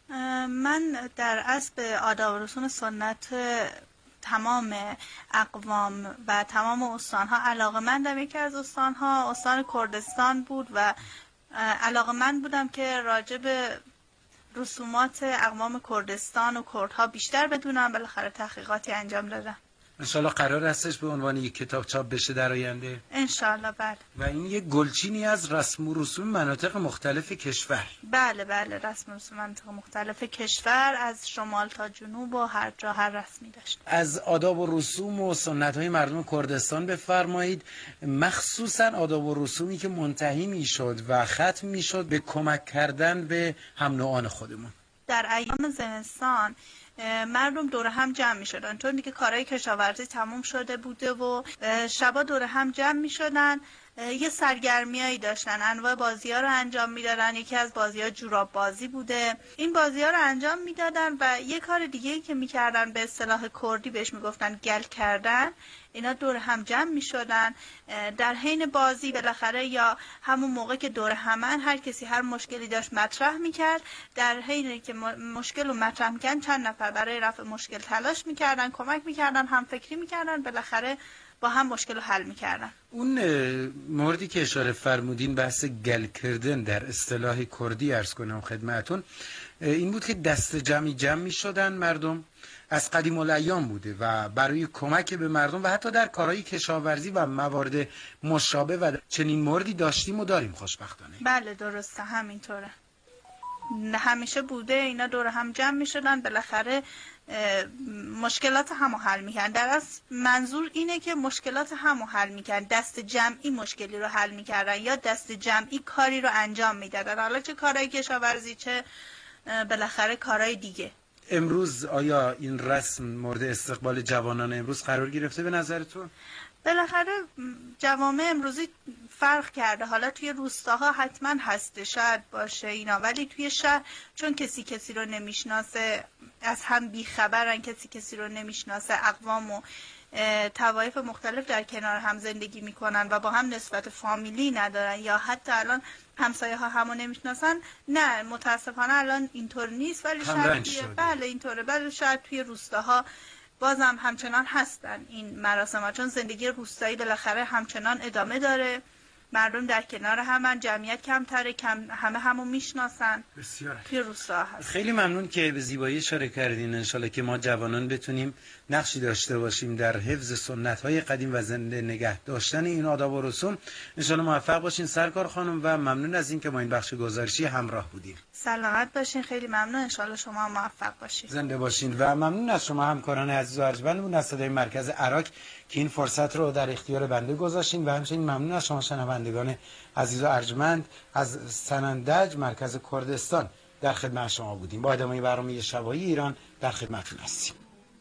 من در اصل آداب و رسوم سنت تمام اقوام و تمام استان‌ها علاقه‌مندم. یکی از استان‌ها استان کردستان بود و علاقه‌مند بودم که راجع به رسومات اقوام کردستان و کردها بیشتر بدونم. بالاخره تحقیقاتی انجام دادم. انشالله قرار هستش به عنوان یک کتاب چاپ بشه در آینده؟ انشالله بله. و این یک گلچینی از رسم و رسوم مناطق مختلف کشور. بله رسم و رسوم مناطق مختلف کشور از شمال تا جنوب و هر جا هر رسمی داشت. از آداب و رسوم و سنت‌های مردم کردستان بفرمایید، مخصوصا آداب و رسومی که منتهی میشد و ختم میشد به کمک کردن به هم نوعان خودمون. در ایام زمستان مردم دور هم جمع می شدن، چون دیگه کارهای کشاورزی تموم شده بوده و شبا دور هم جمع می شدن. یه سرگرمیایی داشتن، انواع بازی ها رو انجام میدادن. یکی از بازی ها جوراب بازی بوده. این بازی ها رو انجام میدادن و یه کار دیگه که میکردن به اصطلاح کردی بهش میگفتن گل کردن. اینا دور هم جمع میشدن در حین بازی. بالاخره یا همون موقع که دور همن هر کسی هر مشکلی داشت مطرح میکرد. در حین که مشکل رو مطرح میکردن چند نفر برای رفع مشکل تلاش میکردن، کمک میکردن، هم فکری میکردن، بالاخره با هم مشکل رو حل میکردن. اون موردی که اشاره فرمودین بحث گل کردن در اصطلاح کردی عرض کنم خدمتون، این بود که دست جمعی جمع میشدن مردم، از قدیم الایام بوده و برای کمک به مردم و حتی در کارهای کشاورزی و موارد مشابه و چنین موردی داشتیم و داریم خوشبختانه. بله درسته، همینطوره. همیشه بوده. اینا دور هم جمع میشدن، بالاخره مشکلات همو حل میکردن. در اصل منظور اینه که مشکلات همو حل میکردن، دست جمعی مشکلی رو حل میکردن یا دست جمعی کاری رو انجام میدادن، حالا چه کارهای کشاورزی چه بالاخره کارهای دیگه. امروز آیا این رسم مورد استقبال جوانان امروز قرار گرفته به نظرتون؟ بالاخره جوامع امروزی فرق کرده. حالا توی روستاها حتما هسته، شاید باشه اینا، ولی توی شهر چون کسی رو نمیشناسه، از هم بیخبرن، کسی رو نمیشناسه، اقوام و طوایف مختلف در کنار هم زندگی میکنن و با هم نسبت فامیلی ندارن یا حتی الان همسایه ها همو نمیشناسن. نه متاسفانه الان اینطور نیست، ولی شاید بله اینطوره، ولی شاید توی روستاها بازم همچنان هستن این مراسم ها، چون زندگی روستایی بالاخره همچنان ادامه داره، مردم در کنار همن، جمعیت کمتره، همه همو میشناسن. بسیار توی روستا هست. خیلی ممنون که به زیبایی اشاره کردین. انشالله که ما جوانان بتونیم نقشی داشته باشیم در حفظ سنت های قدیم و زنده نگه داشتن این آداب و رسوم. انشالله موفق باشین سرکار خانم و ممنون از این که ما این بخش گزارشی همراه بودیم. سلامت باشین، خیلی ممنون. انشالله شما موفق باشین. زنده باشین و ممنون از شما همکاران عزیز و ارجمندمون از صدای مرکز عراق که این فرصت رو در اختیار بنده گذاشتین و همچنین ممنون از شما شنوندگان عزیز و ارجمند از سنندج مرکز کردستان در خدمت شما بودیم. با ادامه برنامه شب‌های ایران در خدمتتون هستیم.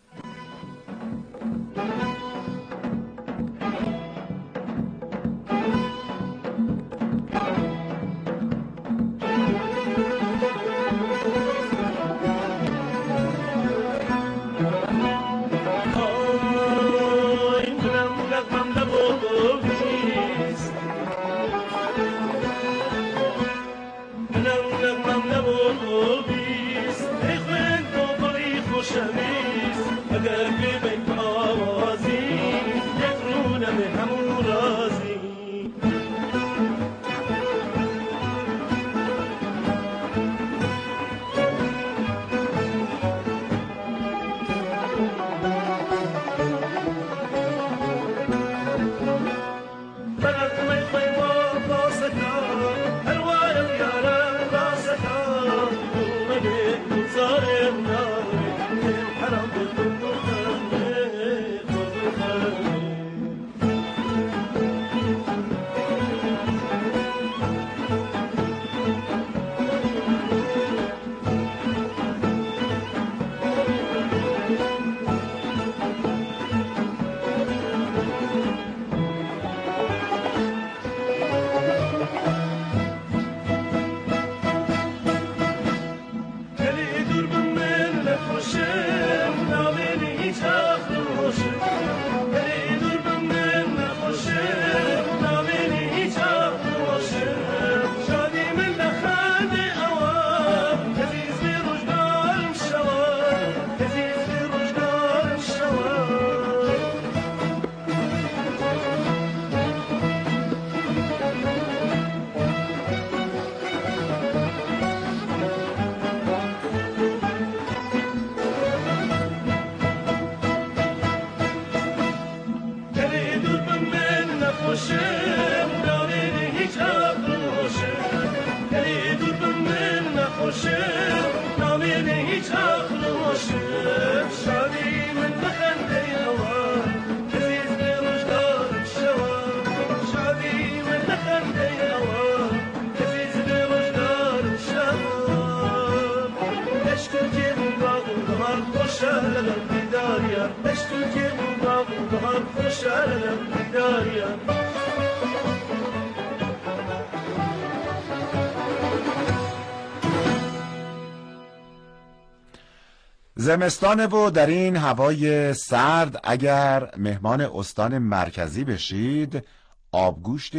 زمستانه و در این هوای سرد اگر مهمان استان مرکزی بشید آبگوشت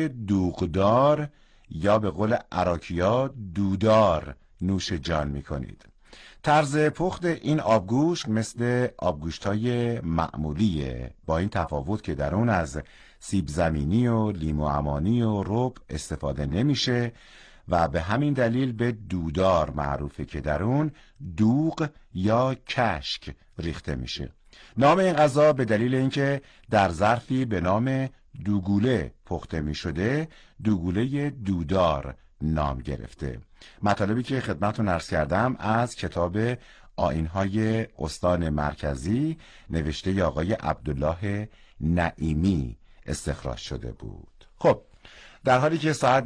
دوغدار یا به قول عراقی‌ها دودار نوش جان می‌کنید. طرز پخت این آبگوشت مثل آبگوشت‌های معمولیه، با این تفاوت که در اون از سیب زمینی و لیمو عمانی و رب استفاده نمیشه و به همین دلیل به دودار معروفه که در اون دوغ یا کشک ریخته میشه. نام این غذا به دلیل اینکه در ظرفی به نام دوگوله پخته میشده دوگوله دودار نام گرفته. مطالبی که خدمتتون عرض کردم از کتاب آیین‌های استان مرکزی نوشته آقای عبدالله نعیمی استخراج شده بود. خب در حالی که ساعت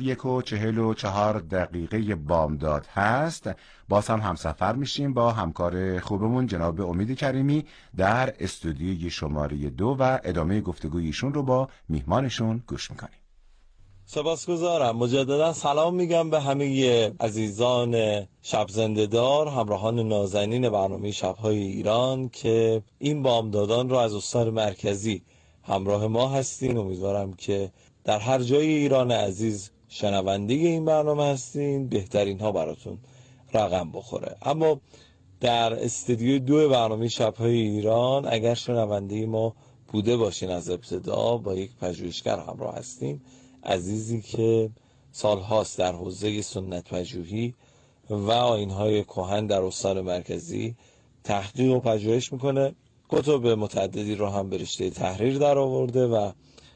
1:44 بامداد هست، باز هم همسفر میشیم با همکار خوبمون جناب امید کریمی در استودیوی شماره 2 و ادامه گفتگوی ایشون رو با میهمانشون گوش میکنیم. سپاسگزارم. مجددا سلام میگم به همه عزیزان شب زنده‌دار، همراهان نازنین برنامه شب‌های ایران که این بامدادان رو از استان مرکزی همراه ما هستین. امیدوارم که در هر جای ایران عزیز شنونده این برنامه هستین، بهترین ها براتون رقم بخوره. اما در استودیو 2 برنامه شب‌های ایران اگر شنونده ما بوده باشین از ابتدا، با یک پژوهشگر همراه هستیم، عزیزی که سالهاست در حوزه سنت پژوهی و آیین‌های کهن در استان مرکزی تحقیق و پژوهش میکنه. کتب متعددی رو هم به رشته تحریر در آورده و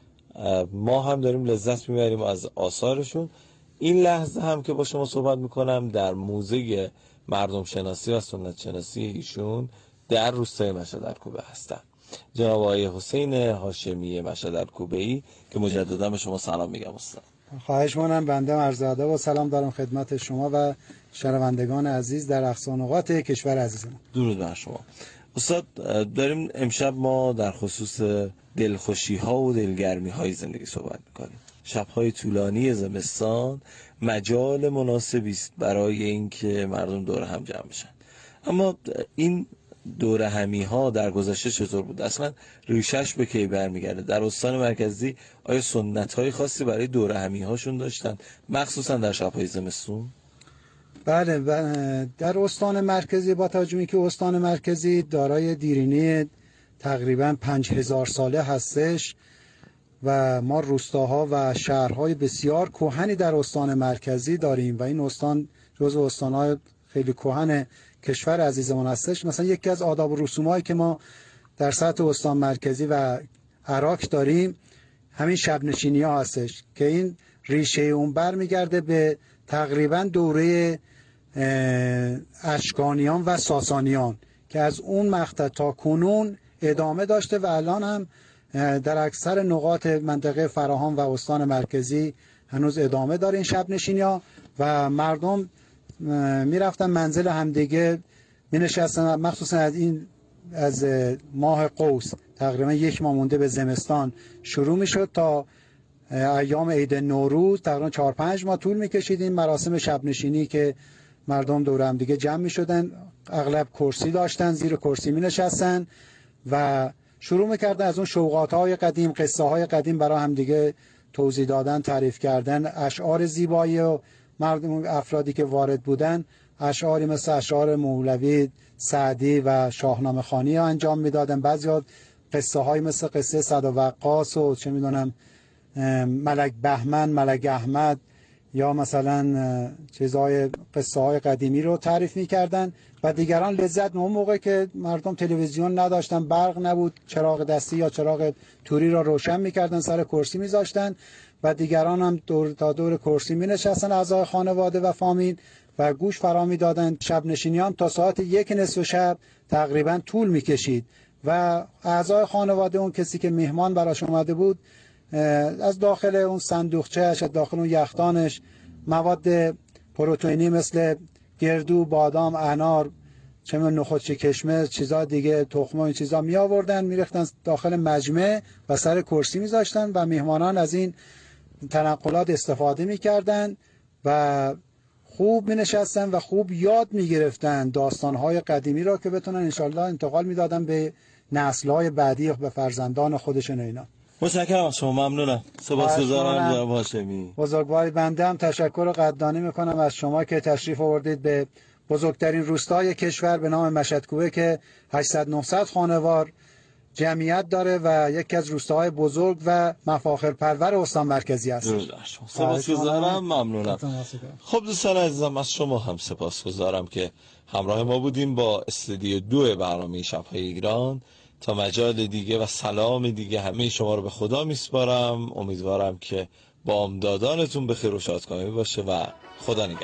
ما هم داریم لذت میبریم از آثارشون. این لحظه هم که با شما صحبت میکنم در موزه مردم شناسی و سنت شناسی ایشون در روستای مشهد الکوبه هستم، جناب آقای حسین هاشمی مشهد الکوبه‌ای که مجددا به شما سلام میگم استاد. خواهش می‌کنم. بنده عرض ادب و سلام دارم خدمت شما و شنوندگان عزیز در اقصانقاط کشور عزیزمون. درود بر شما استاد. داریم امشب ما در خصوص دلخوشی‌ها و دلگرمی‌های زندگی صحبت می‌کنیم. شب‌های طولانی زمستان مجال مناسبی است برای اینکه مردم دور هم جمع بشن. اما این دور همی ها در گذشته چطور بود؟ اصلا ریشش به کی برمیگرده؟ در استان مرکزی آیا سنت های خاصی برای دور همی هاشون داشتن، مخصوصا در شب‌های زمستون؟ بله، در استان مرکزی با توجه که استان مرکزی دارای دیرینه تقریبا 5000 ساله هستش و ما روستاها و شهرهای بسیار کهنی در استان مرکزی داریم و این استان جزو استانهای خیلی کهن کشور عزیزمون هستش. مثلا یکی از آداب و رسومایی که ما در سطح استان مرکزی و عراق داریم همین شب نشینی ها هستش که این ریشه اون برمیگرده به تقریبا دوره اشکانیان و ساسانیان که از اون مقطع تا کنون ادامه داشته و الان هم در اکثر نقاط منطقه فراهان و استان مرکزی هنوز ادامه داره این شب نشینی ها و مردم میرفتن منزل همدیگه مینشستن، مخصوصا از ماه قوس تقریبا 1 ماه مونده به زمستان شروع میشد تا ایام عید نوروز تقریبا 4-5 ماه طول میکشید این مراسم شب نشینی که مردم دور هم دیگه جمع میشدن. اغلب کرسی داشتن، زیر کرسی مینشستن و شروع میکردن از اون شوقات های قدیم، قصه های قدیم برای هم دیگه توضیح دادن، تعریف کردن، اشعار زیبایی و مردم افرادی که وارد بودن اشعاری مثل اشعار مولوی، سعدی و شاهنامه خوانی انجام میدادن. بعضیا قصه های مثل قصه صد و وقاص و چه میدونم ملک بهمن، ملک احمد یا مثلا چیزهای قصه های قدیمی رو تعریف میکردن و دیگران لذت اون موقع که مردم تلویزیون نداشتن، برق نبود، چراغ دستی یا چراغ توری را روشن میکردن، سر کرسی میذاشتن و دیگران هم دور کرسی می نشستن اعضای خانواده و فامیل و گوش فرا می دادن. شب نشینیان تا ساعت 1 شب تقریبا طول می کشید و اعضای خانواده، اون کسی که مهمان براش اومده بود، از داخل اون صندوقچه‌اش، از داخل اون یخدانش مواد پروتئینی مثل گردو، بادام، انار، چه نخودچه کشمش، چیزا دیگه، تخم و این چیزا می آوردن، می ریختن داخل مجمع و سر کرسی می ذاشتن و مهمانان از این تنقلات استفاده می‌کردند و خوب می‌نشستن و خوب یاد می‌گرفتن داستان‌های قدیمی را که بتونن انشالله انتقال می‌دادن به نسل‌های بعدی، به فرزندان خودشون. اینا متشکرم از شما، ممنونم. سپاسگزارم جناب هاشمی. بزرگواری بنده هم تشکر قدردانی می‌کنم از شما که تشریف آوردید به بزرگترین روستای کشور به نام مشهدکوبه که 800-900 خانوار جمعیت داره و یکی از روستاهای بزرگ و مفاخر پرور استان مرکزی است. سپاسگزارم، ممنونم. خب دوستان عزیزم، از شما هم سپاسگزارم که همراه ما بودیم با استودیو 2 برنامه شب‌های ایران. تا مجال دیگه و سلام دیگه همه شما رو به خدا میسپارم. امیدوارم که بامدادانتون به خیر و شادکامی باشه و خدا نگهدار.